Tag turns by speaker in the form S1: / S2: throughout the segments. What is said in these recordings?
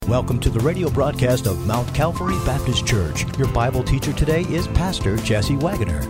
S1: Welcome to the radio broadcast of Mount Calvary Baptist Church. Your Bible teacher today is Pastor Jesse Wagoner.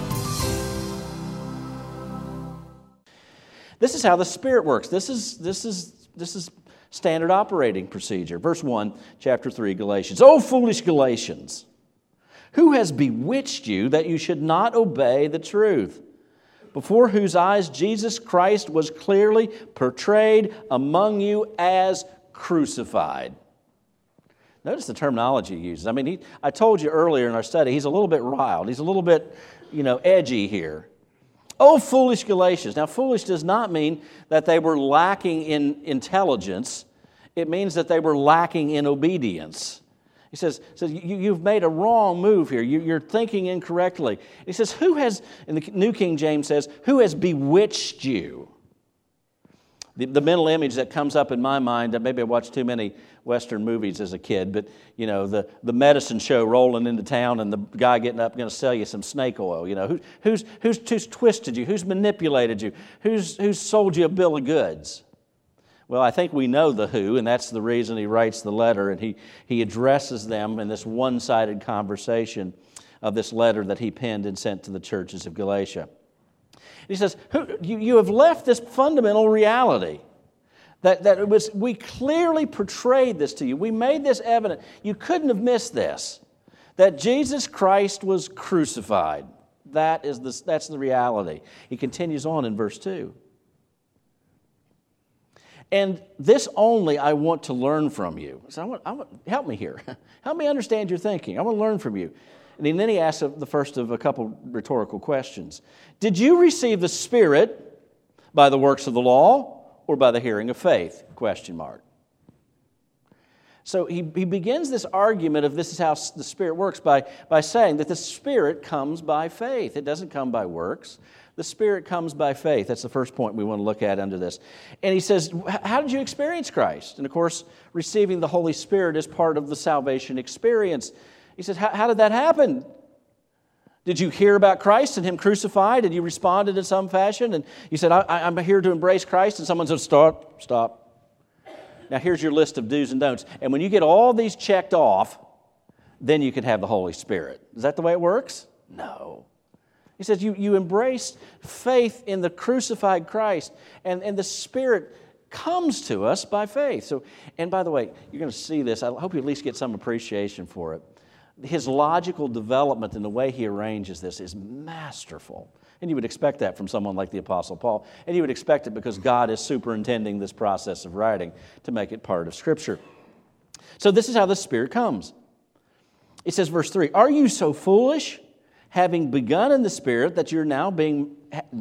S2: This is how the Spirit works. This is standard operating procedure. Verse 1, chapter 3, Galatians. "O foolish Galatians, who has bewitched you that you should not obey the truth, before whose eyes Jesus Christ was clearly portrayed among you as crucified?" Notice the terminology he uses. I told you earlier in our study, he's a little bit riled. He's a little bit, edgy here. "Oh, foolish Galatians." Now, foolish does not mean that they were lacking in intelligence. It means that they were lacking in obedience. He says you've made a wrong move here. You're thinking incorrectly. He says, who has, and the New King James says, who has bewitched you? The mental image that comes up in my mind, maybe I watched too many Western movies as a kid, but the medicine show rolling into town and the guy getting up going to sell you some snake oil. Who's twisted you? Who's manipulated you? Who's sold you a bill of goods? Well, I think we know the who, and that's the reason he writes the letter, and he addresses them in this one-sided conversation of this letter that he penned and sent to the churches of Galatia. He says, you have left this fundamental reality that we clearly portrayed this to you. We made this evident. You couldn't have missed this, that Jesus Christ was crucified. That's the reality. He continues on in verse 2. "And this only I want to learn from you." So help me here. Help me understand your thinking. I want to learn from you. And then he asks the first of a couple rhetorical questions. "Did you receive the Spirit by the works of the law or by the hearing of faith?" ? So he begins this argument of this is how the Spirit works by saying that the Spirit comes by faith. It doesn't come by works. The Spirit comes by faith. That's the first point we want to look at under this. And he says, how did you experience Christ? And of course, receiving the Holy Spirit is part of the salvation experience. He says, how did that happen? Did you hear about Christ and Him crucified and you responded in some fashion? And you said, I'm here to embrace Christ. And someone said, stop. Now here's your list of do's and don'ts. And when you get all these checked off, then you can have the Holy Spirit. Is that the way it works? No. He says you embrace faith in the crucified Christ, and the Spirit comes to us by faith. So, and by the way, you're going to see this. I hope you at least get some appreciation for it. His logical development and the way he arranges this is masterful. And you would expect that from someone like the Apostle Paul. And you would expect it because God is superintending this process of writing to make it part of Scripture. So this is how the Spirit comes. It says, verse 3, "Are you so foolish, having begun in the Spirit, that you're now being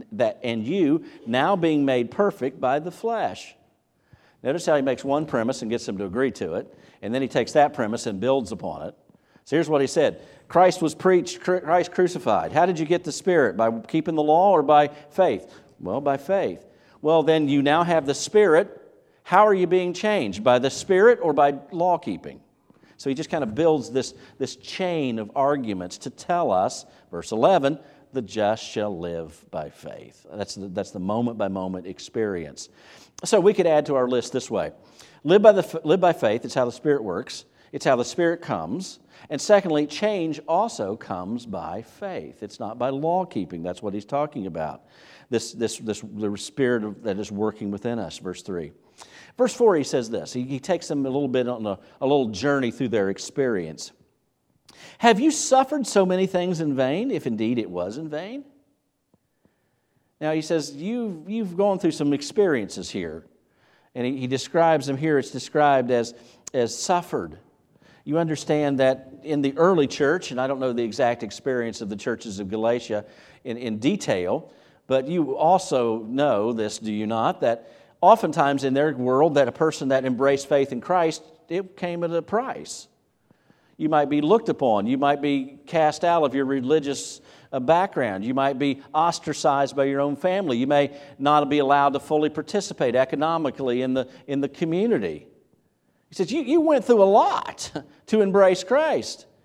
S2: made perfect by the flesh?" Notice how he makes one premise and gets them to agree to it, and then he takes that premise and builds upon it. So here's what he said. Christ was preached, Christ crucified. How did you get the Spirit? By keeping the law or by faith? Well, by faith. Well, then you now have the Spirit. How are you being changed? By the Spirit or by law keeping? So he just kind of builds this chain of arguments to tell us, verse 11, the just shall live by faith. That's the moment-by-moment experience. So we could add to our list this way. Live by faith. It's how the Spirit works. It's how the Spirit comes. And secondly, change also comes by faith. It's not by law keeping. That's what he's talking about. The Spirit that is working within us, verse 3. Verse 4, he says this. He takes them a little bit on a little journey through their experience. "Have you suffered so many things in vain, if indeed it was in vain?" Now he says, you've gone through some experiences here. And he describes them here. It's described as suffered. You understand that in the early church, and I don't know the exact experience of the churches of Galatia in detail, but you also know this, do you not, that oftentimes in their world that a person that embraced faith in Christ, it came at a price. You might be looked upon. You might be cast out of your religious background. You might be ostracized by your own family. You may not be allowed to fully participate economically in the community. He says, you went through a lot to embrace Christ.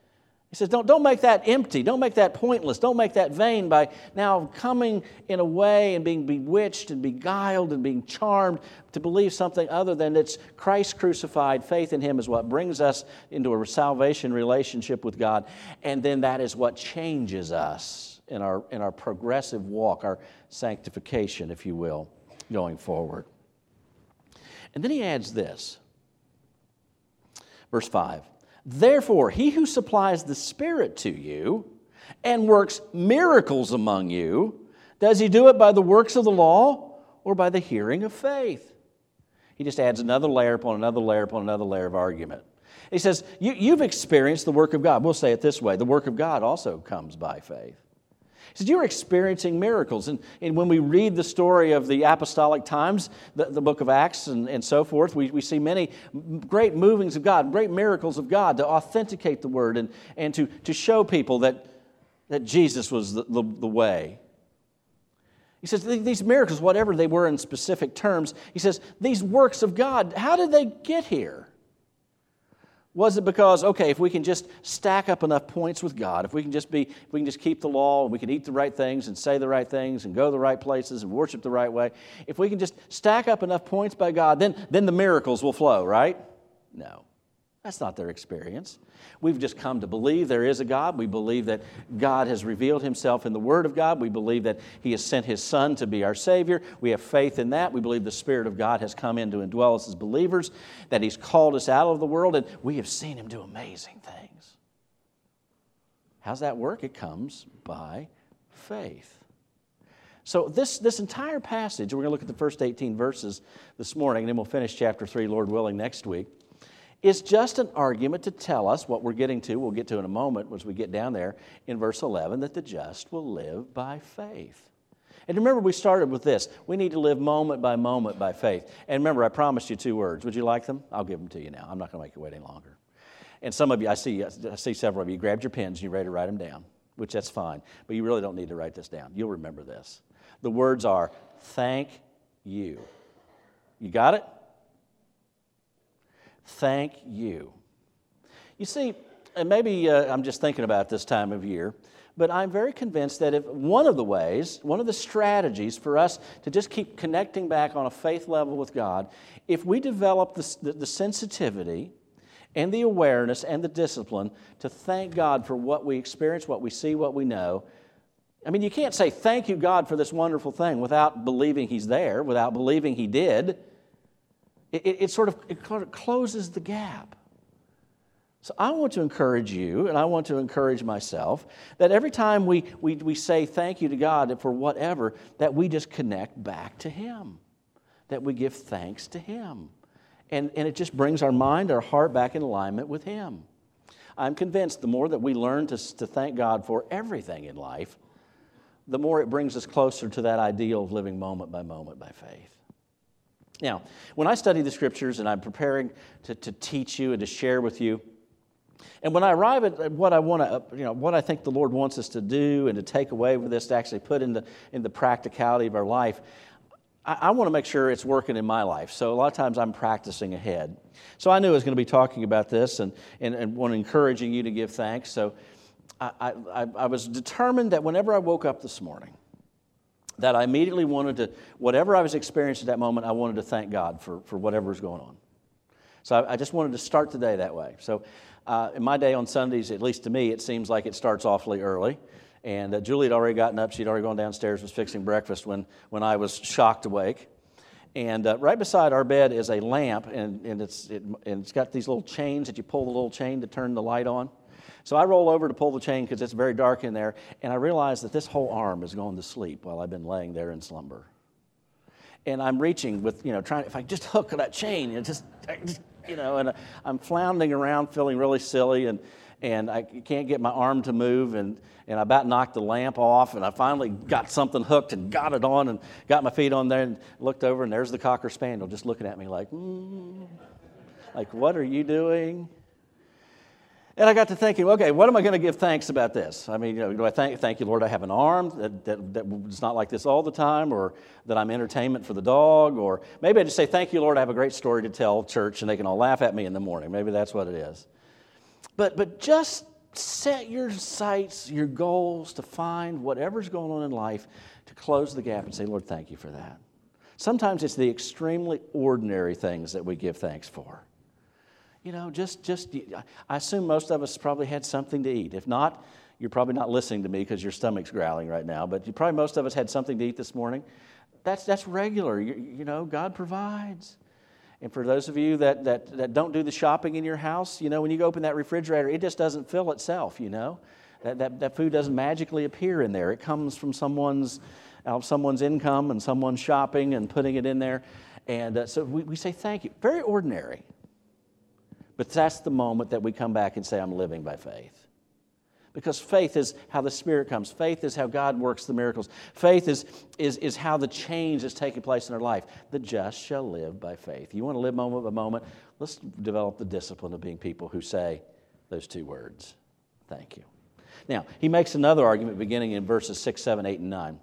S2: He says, don't make that empty. Don't make that pointless. Don't make that vain by now coming in a way and being bewitched and beguiled and being charmed to believe something other than it's Christ crucified. Faith in Him is what brings us into a salvation relationship with God. And then that is what changes us in our progressive walk, our sanctification, if you will, going forward. And then he adds this. Verse 5. Therefore, he who supplies the Spirit to you and works miracles among you, does he do it by the works of the law or by the hearing of faith? He just adds another layer upon another layer upon another layer of argument. He says, you've experienced the work of God. We'll say it this way. The work of God also comes by faith. He said, you're experiencing miracles. And when we read the story of the apostolic times, the book of Acts and so forth, we see many great movings of God, great miracles of God to authenticate the Word and to show people that Jesus was the way. He says, these miracles, whatever they were in specific terms, he says, these works of God, how did they get here? Was it because, okay, if we can just stack up enough points with God, if we can just keep the law, and we can eat the right things and say the right things and go the right places and worship the right way, if we can just stack up enough points by God, then the miracles will flow, right? No. That's not their experience. We've just come to believe there is a God. We believe that God has revealed Himself in the Word of God. We believe that He has sent His Son to be our Savior. We have faith in that. We believe the Spirit of God has come in to indwell us as believers, that He's called us out of the world, and we have seen Him do amazing things. How's that work? It comes by faith. So this entire passage, we're going to look at the first 18 verses this morning, and then we'll finish chapter 3, Lord willing, next week. It's just an argument to tell us what we'll get to in a moment as we get down there in verse 11, that the just will live by faith. And remember, we started with this. We need to live moment by moment by faith. And remember, I promised you 2 words. Would you like them? I'll give them to you now. I'm not going to make you wait any longer. And some of you, I see several of you, grabbed your pens and you're ready to write them down, which that's fine. But you really don't need to write this down. You'll remember this. The words are, thank you. You got it? Thank you. You see, and maybe I'm just thinking about this time of year, but I'm very convinced that if one of the strategies for us to just keep connecting back on a faith level with God, if we develop the sensitivity and the awareness and the discipline to thank God for what we experience, what we see, what we know. I mean, you can't say, thank you, God, for this wonderful thing without believing He's there, without believing He did. It sort of closes the gap. So I want to encourage you, and I want to encourage myself, that every time we say thank you to God for whatever, that we just connect back to Him, that we give thanks to Him. And it just brings our mind, our heart back in alignment with Him. I'm convinced the more that we learn to thank God for everything in life, the more it brings us closer to that ideal of living moment by moment by faith. Now, when I study the Scriptures and I'm preparing to teach you and to share with you, and when I arrive at what I want to, what I think the Lord wants us to do and to take away with this, to actually put in the practicality of our life, I want to make sure it's working in my life. So a lot of times I'm practicing ahead. So I knew I was going to be talking about this and want to encouraging you to give thanks. So I was determined that whenever I woke up this morning, that I immediately wanted to, whatever I was experiencing at that moment, I wanted to thank God for whatever was going on. So I just wanted to start the day that way. So in my day on Sundays, at least to me, it seems like it starts awfully early. And Julie had already gotten up. She'd already gone downstairs, was fixing breakfast when I was shocked awake. And right beside our bed is a lamp, and it's got these little chains that you pull the little chain to turn the light on. So I roll over to pull the chain because it's very dark in there, and I realize that this whole arm is going to sleep while I've been laying there in slumber. And I'm reaching with, trying, if I just hook that chain, and I'm floundering around feeling really silly, and I can't get my arm to move, and I about knocked the lamp off, and I finally got something hooked and got it on and got my feet on there and looked over, and there's the Cocker Spaniel just looking at me like, like, what are you doing? And I got to thinking, okay, what am I going to give thanks about this? I mean, do I thank you, Lord, I have an arm that's not like this all the time, or that I'm entertainment for the dog, or maybe I just say, thank you, Lord, I have a great story to tell church, and they can all laugh at me in the morning. Maybe that's what it is. But just set your sights, your goals to find whatever's going on in life to close the gap and say, Lord, thank you for that. Sometimes it's the extremely ordinary things that we give thanks for. You know, I assume most of us probably had something to eat. If not, you're probably not listening to me because your stomach's growling right now, but most of us had something to eat this morning. That's regular. You know, God provides. And for those of you that don't do the shopping in your house, you know, when you open that refrigerator, it just doesn't fill itself, you know. That food doesn't magically appear in there. It comes from someone's income and someone's shopping and putting it in there. And so we say thank you. Very ordinary. But that's the moment that we come back and say, I'm living by faith. Because faith is how the Spirit comes. Faith is how God works the miracles. Faith is how the change is taking place in our life. The just shall live by faith. You want to live moment by moment? Let's develop the discipline of being people who say those two words. Thank you. Now, he makes another argument beginning in verses 6, 7, 8, and 9.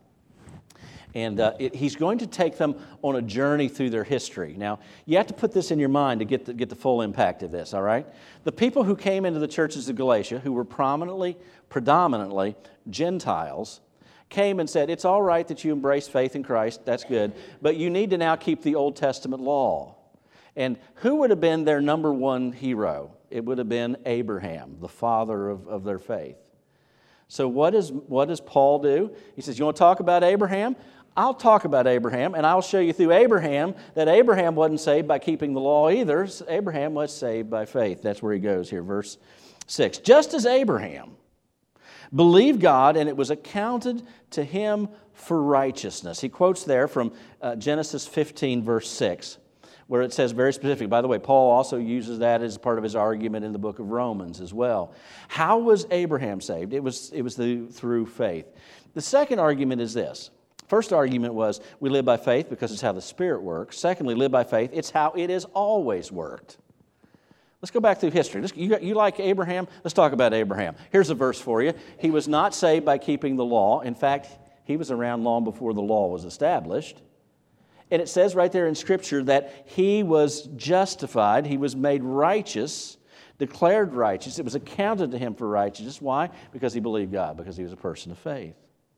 S2: And he's going to take them on a journey through their history. Now, you have to put this in your mind to get the full impact of this, all right? The people who came into the churches of Galatia, who were predominantly Gentiles, came and said, it's all right that you embrace faith in Christ, that's good, but you need to now keep the Old Testament law. And who would have been their number one hero? It would have been Abraham, the father of their faith. So what does Paul do? He says, you want to talk about Abraham? I'll talk about Abraham, and I'll show you through Abraham that Abraham wasn't saved by keeping the law either. Abraham was saved by faith. That's where he goes here, verse 6. Just as Abraham believed God, and it was accounted to him for righteousness. He quotes there from Genesis 15, verse 6, where it says very specific. By the way, Paul also uses that as part of his argument in the book of Romans as well. How was Abraham saved? It was through faith. The second argument is this. First argument was we live by faith because it's how the Spirit works. Secondly, live by faith. It's how it has always worked. Let's go back through history. You like Abraham? Let's talk about Abraham. Here's a verse for you. He was not saved by keeping the law. In fact, he was around long before the law was established. And it says right there in Scripture that he was justified, he was made righteous, declared righteous. It was accounted to him for righteousness. Why? Because he believed God, because he was a person of faith.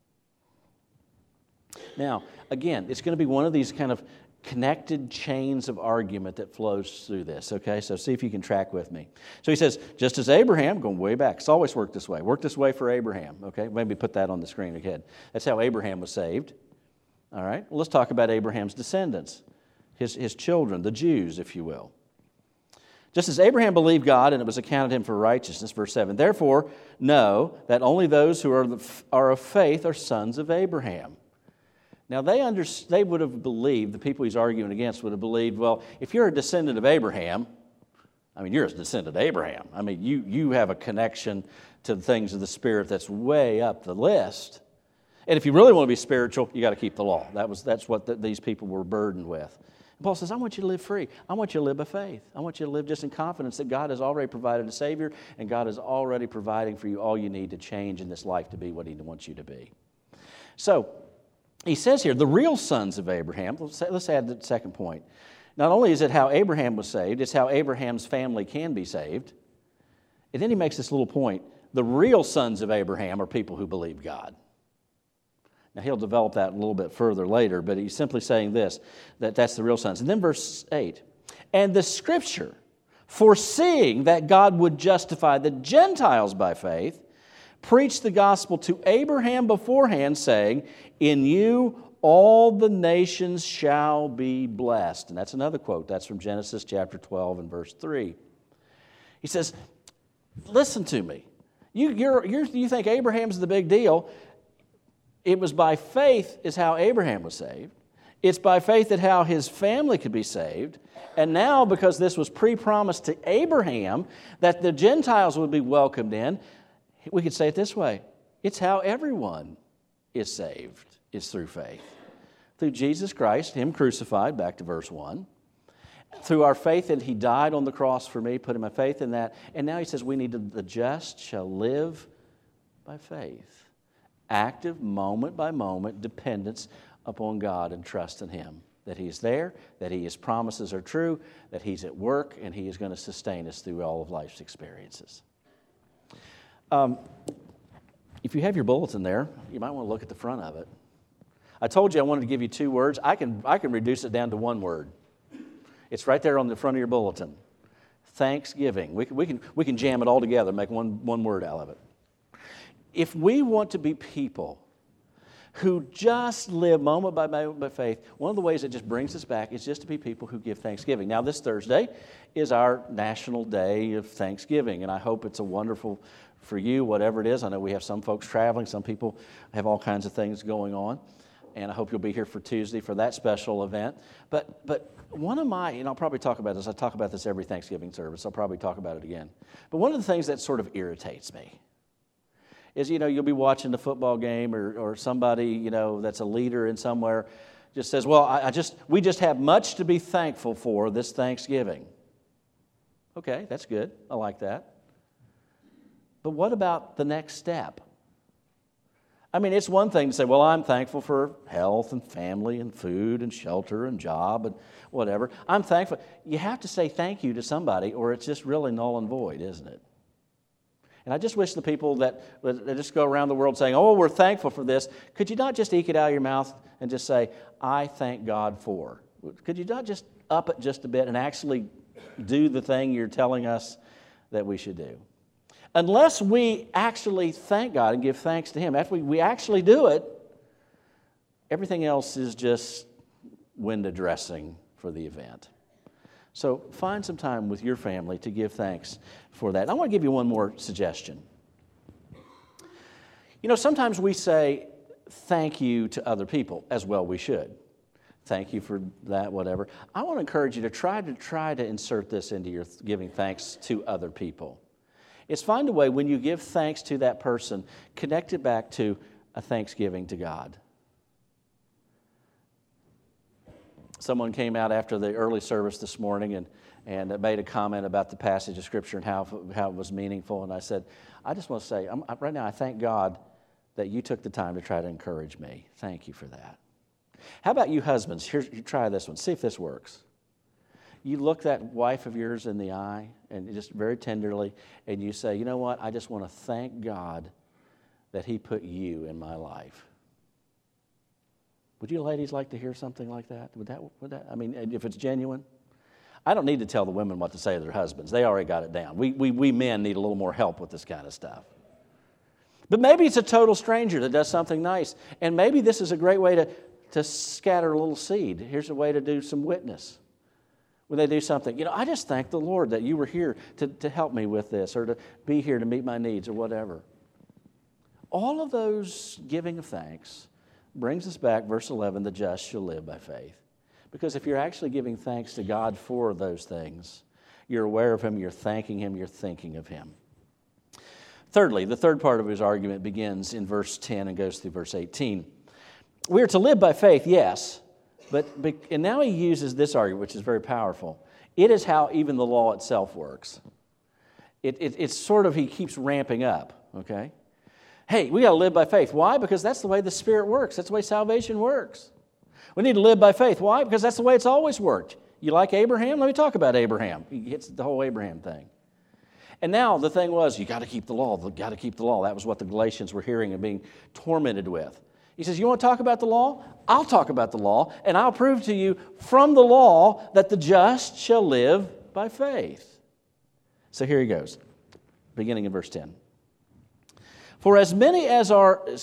S2: Now, again, it's going to be one of these kind of connected chains of argument that flows through this, okay? So see if you can track with me. So he says, just as Abraham, going way back, it's always worked this way for Abraham, okay? Maybe put that on the screen again. That's how Abraham was saved, all right? Well, let's talk about Abraham's descendants, his children, the Jews, if you will. Just as Abraham believed God, and it was accounted him for righteousness, verse 7, therefore know that only those who are of faith are sons of Abraham. Now, they would have believed, the people he's arguing against would have believed, well, if you're a descendant of Abraham, I mean, you're a descendant of Abraham. I mean, you have a connection to the things of the Spirit that's way up the list. And if you really want to be spiritual, you got to keep the law. That's what these people were burdened with. And Paul says, I want you to live free. I want you to live by faith. I want you to live just in confidence that God has already provided a Savior, and God is already providing for you all you need to change in this life to be what He wants you to be. So, he says here, the real sons of Abraham, let's add the second point. Not only is it how Abraham was saved, it's how Abraham's family can be saved. And then he makes this little point. The real sons of Abraham are people who believe God. Now, he'll develop that a little bit further later, but he's simply saying this, that's the real sons. And then verse 8, and the Scripture, foreseeing that God would justify the Gentiles by faith, preached the gospel to Abraham beforehand, saying, in you all the nations shall be blessed. And that's another quote. That's from Genesis chapter 12 and verse 3. He says, listen to me. You think Abraham's the big deal. It was by faith is how Abraham was saved. It's by faith that how his family could be saved. And now, because this was pre-promised to Abraham, that the Gentiles would be welcomed in, we could say it this way. It's how everyone is saved, is through faith. Through Jesus Christ, Him crucified, back to verse 1. Through our faith that He died on the cross for me, putting my faith in that. And now He says the just shall live by faith. Active, moment by moment, dependence upon God and trust in Him. That He is there, that His promises are true, that He's at work, and He is going to sustain us through all of life's experiences. If you have your bulletin there, you might want to look at the front of it. I told you I wanted to give you 2 words. I can reduce it down to 1 word. It's right there on the front of your bulletin. Thanksgiving. We can jam it all together, make one word out of it. If we want to be people who just live moment by moment by faith, one of the ways that just brings us back is just to be people who give thanksgiving. Now, this Thursday is our National Day of Thanksgiving, and I hope it's a wonderful for you, whatever it is. I know we have some folks traveling, some people have all kinds of things going on, and I hope you'll be here for Tuesday for that special event. But one of my, and I'll probably talk about this, I talk about this every Thanksgiving service, I'll probably talk about it again, but one of the things that sort of irritates me is, you'll be watching the football game or somebody, that's a leader in somewhere just says, well, we just have much to be thankful for this Thanksgiving. Okay, that's good. I like that. But what about the next step? I mean, it's one thing to say, well, I'm thankful for health and family and food and shelter and job and whatever. I'm thankful. You have to say thank you to somebody or it's just really null and void, isn't it? And I just wish the people that just go around the world saying, oh, we're thankful for this, could you not just eke it out of your mouth and just say, I thank God for? Could you not just up it just a bit and actually do the thing you're telling us that we should do? Unless we actually thank God and give thanks to Him, after we actually do it, everything else is just window dressing for the event. So find some time with your family to give thanks for that. I want to give you one more suggestion. Sometimes we say thank you to other people, as well we should. Thank you for that, whatever. I want to encourage you to try to insert this into your giving thanks to other people. It's find a way when you give thanks to that person, connect it back to a thanksgiving to God. Someone came out after the early service this morning and made a comment about the passage of Scripture and how it was meaningful. And I said, I just want to say, right now I thank God that you took the time to try to encourage me. Thank you for that. How about you husbands? You try this one. See if this works. You look that wife of yours in the eye and just very tenderly, and you say, you know what? I just want to thank God that He put you in my life. Would you ladies like to hear something like that? Would that? I mean, if it's genuine, I don't need to tell the women what to say to their husbands. They already got it down. We men need a little more help with this kind of stuff. But maybe it's a total stranger that does something nice, and maybe this is a great way to scatter a little seed. Here's a way to do some witness. When they do something, I just thank the Lord that you were here to help me with this or to be here to meet my needs or whatever. All of those giving of thanks brings us back, verse 11, the just shall live by faith. Because if you're actually giving thanks to God for those things, you're aware of Him, you're thanking Him, you're thinking of Him. Thirdly, the third part of his argument begins in verse 10 and goes through verse 18. We are to live by faith, yes, and now he uses this argument, which is very powerful. It is how even the law itself works. It's sort of, he keeps ramping up, okay? Hey, we got to live by faith. Why? Because that's the way the Spirit works. That's the way salvation works. We need to live by faith. Why? Because that's the way it's always worked. You like Abraham? Let me talk about Abraham. He hits the whole Abraham thing. And now the thing was, you got to keep the law. You got to keep the law. That was what the Galatians were hearing and being tormented with. He says, you want to talk about the law? I'll talk about the law, and I'll prove to you from the law that the just shall live by faith. So here he goes, beginning in verse 10. For as many as are of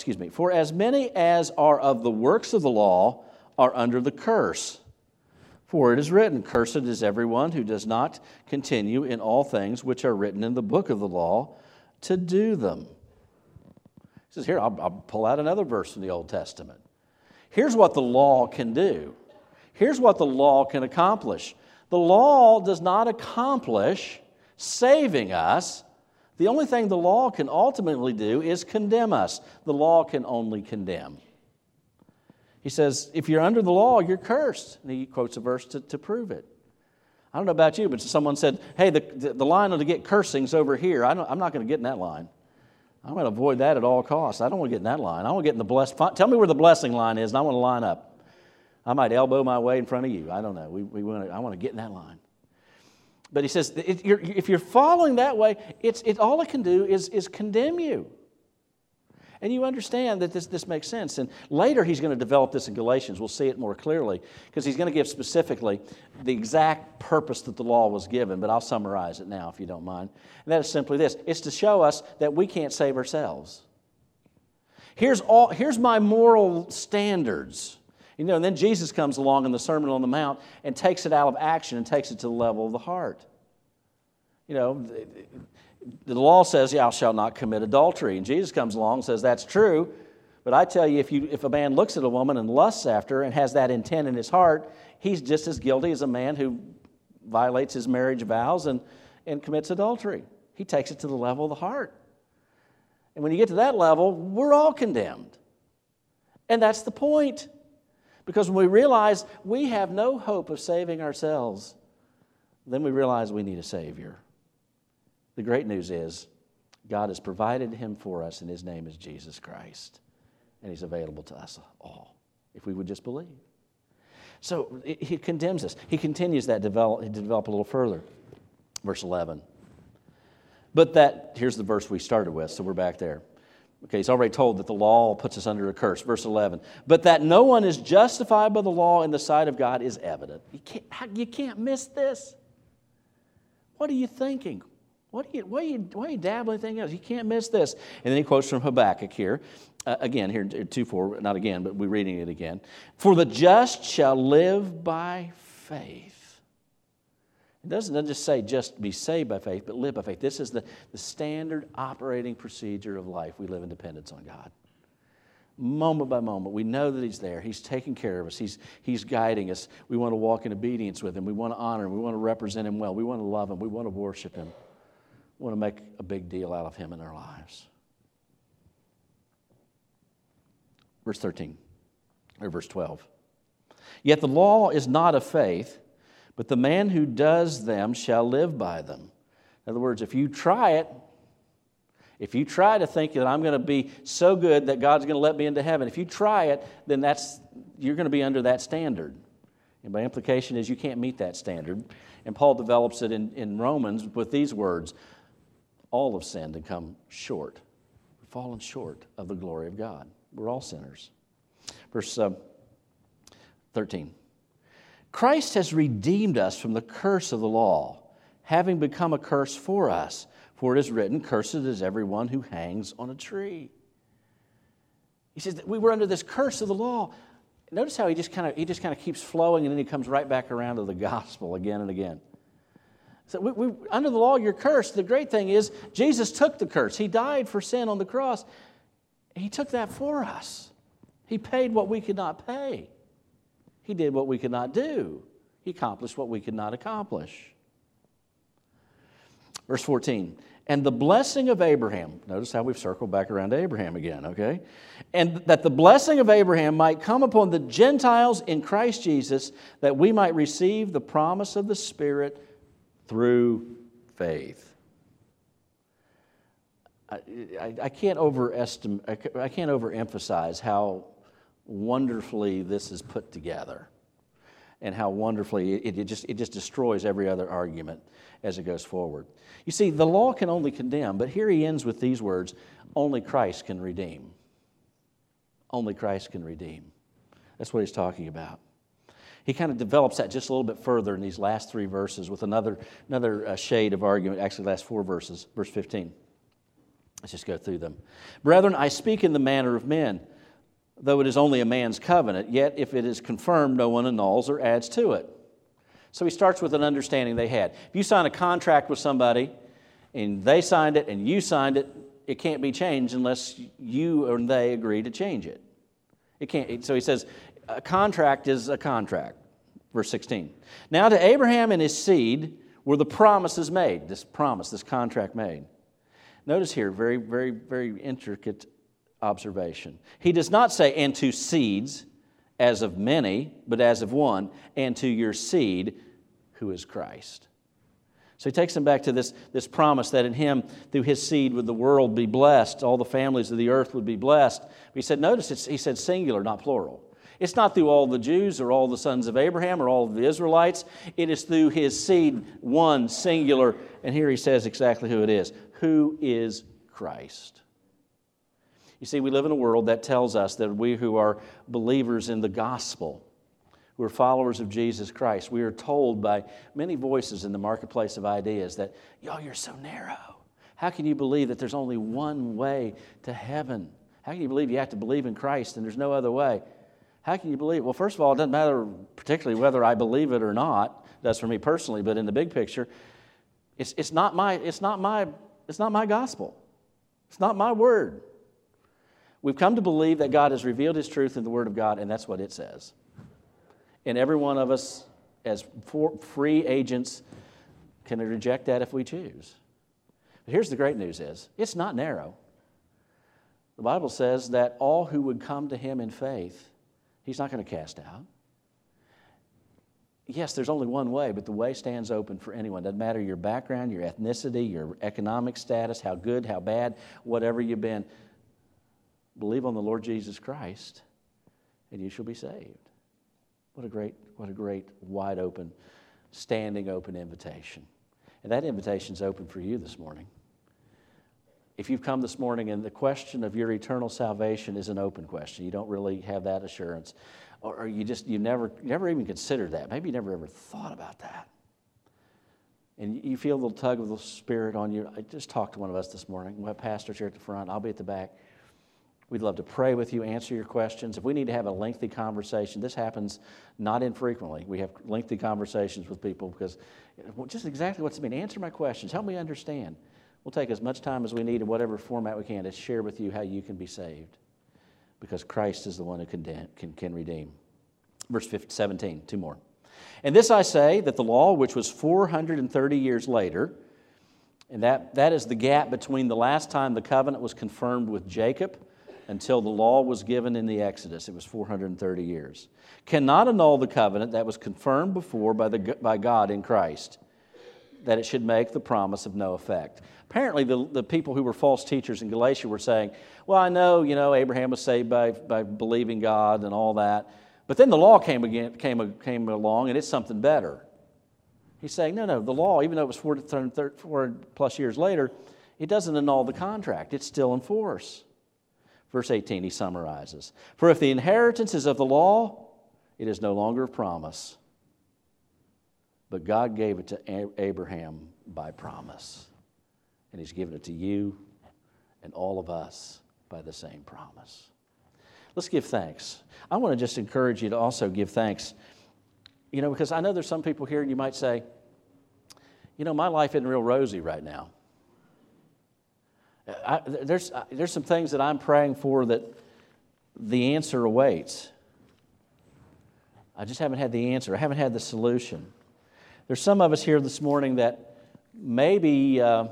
S2: the works of the law are under the curse. For it is written, cursed is everyone who does not continue in all things which are written in the book of the law to do them. He says, here, I'll pull out another verse from the Old Testament. Here's what the law can do. Here's what the law can accomplish. The law does not accomplish saving us. The only thing the law can ultimately do is condemn us. The law can only condemn. He says, if you're under the law, you're cursed. And he quotes a verse to prove it. I don't know about you, but someone said, hey, the line to get cursing's over here. I'm not going to get in that line. I'm going to avoid that at all costs. I don't want to get in that line. I want to get in the blessed. Tell me where the blessing line is, and I want to line up. I might elbow my way in front of you. I don't know. I want to get in that line. But he says, if you're following that way, all it can do is condemn you. And you understand that this makes sense. And later he's going to develop this in Galatians. We'll see it more clearly because he's going to give specifically the exact purpose that the law was given. But I'll summarize it now if you don't mind. And that is simply this. It's to show us that we can't save ourselves. Here's my moral standards. And then Jesus comes along in the Sermon on the Mount and takes it out of action and takes it to the level of the heart. The law says, thou shalt not commit adultery. And Jesus comes along and says, that's true. But I tell you, if a man looks at a woman and lusts after her and has that intent in his heart, he's just as guilty as a man who violates his marriage vows and commits adultery. He takes it to the level of the heart. And when you get to that level, we're all condemned. And that's the point. Because when we realize we have no hope of saving ourselves, then we realize we need a Savior. The great news is God has provided Him for us, and His name is Jesus Christ. And He's available to us all, if we would just believe. So He condemns us. He continues that to develop a little further. Verse 11. Here's the verse we started with, so we're back there. Okay, he's already told that the law puts us under a curse. Verse 11. But that no one is justified by the law in the sight of God is evident. You can't miss this. What are you thinking? Why are you dabbling anything else? You can't miss this. And then he quotes from Habakkuk here. Again, here 2:4, not again, but we're reading it again. For the just shall live by faith. It doesn't just say just be saved by faith, but live by faith. This is the standard operating procedure of life. We live in dependence on God. Moment by moment, we know that He's there. He's taking care of us. He's guiding us. We want to walk in obedience with Him. We want to honor Him. We want to represent Him well. We want to love Him. We want to worship Him. We want to make a big deal out of Him in our lives. Verse 13, or verse 12. Yet the law is not of faith, but the man who does them shall live by them. In other words, if you try to think that I'm going to be so good that God's going to let me into heaven, if you try it, then you're going to be under that standard. And by implication is you can't meet that standard. And Paul develops it in Romans with these words, all have sinned and come short. We've fallen short of the glory of God. We're all sinners. Verse 13. Christ has redeemed us from the curse of the law, having become a curse for us. For it is written, cursed is everyone who hangs on a tree. He says that we were under this curse of the law. Notice how he just kind of keeps flowing, and then he comes right back around to the gospel again and again. So we under the law, you're cursed. The great thing is Jesus took the curse. He died for sin on the cross. He took that for us. He paid what we could not pay. He did what we could not do. He accomplished what we could not accomplish. Verse 14, and the blessing of Abraham, notice how we've circled back around to Abraham again, okay? And that the blessing of Abraham might come upon the Gentiles in Christ Jesus, that we might receive the promise of the Spirit through faith. I can't overemphasize how wonderfully this is put together and how wonderfully it just destroys every other argument as it goes forward. You see, the law can only condemn, but here he ends with these words, only Christ can redeem. Only Christ can redeem. That's what he's talking about. He kind of develops that just a little bit further in these last 3 verses with another shade of argument, actually the last 4 verses, verse 15. Let's just go through them. Brethren, I speak in the manner of men, though it is only a man's covenant, yet if it is confirmed, no one annuls or adds to it. So he starts with an understanding they had. If you sign a contract with somebody, and they signed it and you signed it, it can't be changed unless you or they agree to change it. It can't. So he says, a contract is a contract. Verse 16. Now to Abraham and his seed were the promises made, this promise, this contract made. Notice here, very, very, very intricate observation. He does not say, and to seeds, as of many, but as of one, and to your seed, who is Christ. So he takes them back to this promise that in him, through his seed, would the world be blessed, all the families of the earth would be blessed. But he said, notice, he said singular, not plural. It's not through all the Jews or all the sons of Abraham or all of the Israelites. It is through his seed, one, singular. And here he says exactly who it is. Who is Christ? You see, we live in a world that tells us that we who are believers in the gospel, who are followers of Jesus Christ, we are told by many voices in the marketplace of ideas that, you're so narrow. How can you believe that there's only one way to heaven? How can you believe you have to believe in Christ and there's no other way? How can you believe? Well, first of all, it doesn't matter particularly whether I believe it or not. That's for me personally, but in the big picture, it's not my gospel. It's not my word. We've come to believe that God has revealed His truth in the Word of God, and that's what it says. And every one of us, as free agents, can reject that if we choose. But here's the great news is, it's not narrow. The Bible says that all who would come to Him in faith, He's not going to cast out. Yes, there's only one way, but the way stands open for anyone. Doesn't matter your background, your ethnicity, your economic status, how good, how bad, whatever you've been. Believe on the Lord Jesus Christ, and you shall be saved. What a great, wide open, standing open invitation. And that invitation's open for you this morning. If you've come this morning and the question of your eternal salvation is an open question, you don't really have that assurance, or you never even considered that. Maybe you never ever thought about that. And you feel the tug of the Spirit on you. Just talk to one of us this morning. We'll have pastors here at the front. I'll be at the back. We'd love to pray with you, answer your questions. If we need to have a lengthy conversation, this happens not infrequently. We have lengthy conversations with people because just exactly what's it mean. Answer my questions. Help me understand. We'll take as much time as we need in whatever format we can to share with you how you can be saved, because Christ is the one who can redeem. Verse 17, two more. And this I say, that the law, which was 430 years later, and that is the gap between the last time the covenant was confirmed with Jacob until the law was given in the Exodus. It was 430 years. Cannot annul the covenant that was confirmed before by God in Christ, that it should make the promise of no effect. Apparently, the people who were false teachers in Galatia were saying, well, I know, Abraham was saved by believing God and all that, but then the law came along and it's something better. He's saying, no, the law, even though it was 4 plus years later, it doesn't annul the contract. It's still in force. Verse 18, he summarizes. For if the inheritance is of the law, it is no longer of promise. But God gave it to Abraham by promise. And He's given it to you and all of us by the same promise. Let's give thanks. I want to just encourage you to also give thanks. Because I know there's some people here and you might say, my life isn't real rosy right now. There's some things that I'm praying for that the answer awaits. I just haven't had the answer. I haven't had the solution. There's some of us here this morning that maybe there's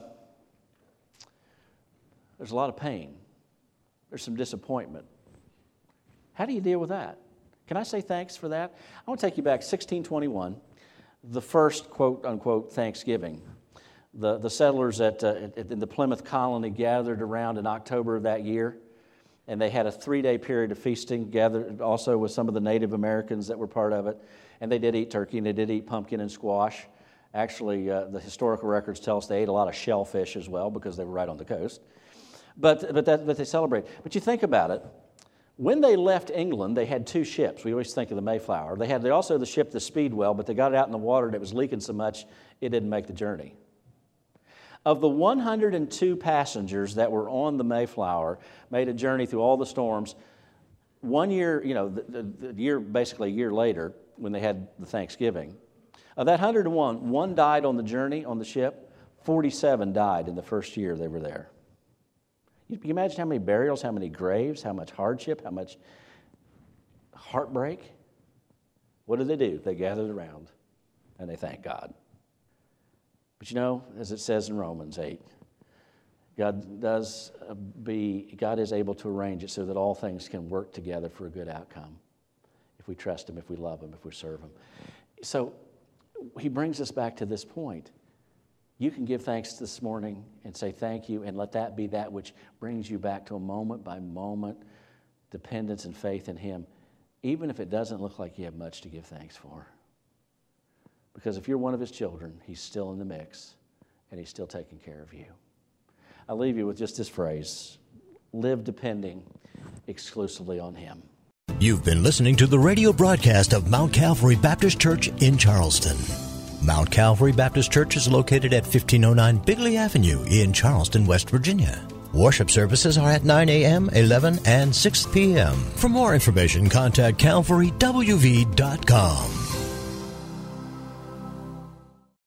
S2: a lot of pain. There's some disappointment. How do you deal with that? Can I say thanks for that? I want to take you back 1621, the first quote-unquote Thanksgiving. The settlers in the Plymouth colony gathered around in October of that year, and they had a 3-day period of feasting, gathered also with some of the Native Americans that were part of it, and they did eat turkey, and they did eat pumpkin and squash. Actually, the historical records tell us they ate a lot of shellfish as well because they were right on the coast. But they celebrate. But you think about it. When they left England, they had 2 ships. We always think of the Mayflower. They had also the ship, the Speedwell, but they got it out in the water and it was leaking so much it didn't make the journey. Of the 102 passengers that were on the Mayflower, made a journey through all the storms, 1 year, the year, basically a year later, when they had the Thanksgiving, of that 101, 1 died on the journey on the ship, 47 died in the first year they were there. You can imagine how many burials, how many graves, how much hardship, how much heartbreak. What do? They gathered around and they thanked God. But as it says in Romans 8, God is able to arrange it so that all things can work together for a good outcome if we trust Him, if we love Him, if we serve Him. So He brings us back to this point. You can give thanks this morning and say thank you, and let that be that which brings you back to a moment by moment dependence and faith in Him. even if it doesn't look like you have much to give thanks for. Because if you're one of his children, he's still in the mix, and he's still taking care of you. I'll leave you with just this phrase: live depending exclusively on him.
S1: You've been listening to the radio broadcast of Mount Calvary Baptist Church in Charleston. Mount Calvary Baptist Church is located at 1509 Bigley Avenue in Charleston, West Virginia. Worship services are at 9 a.m., 11, and 6 p.m. For more information, contact calvarywv.com.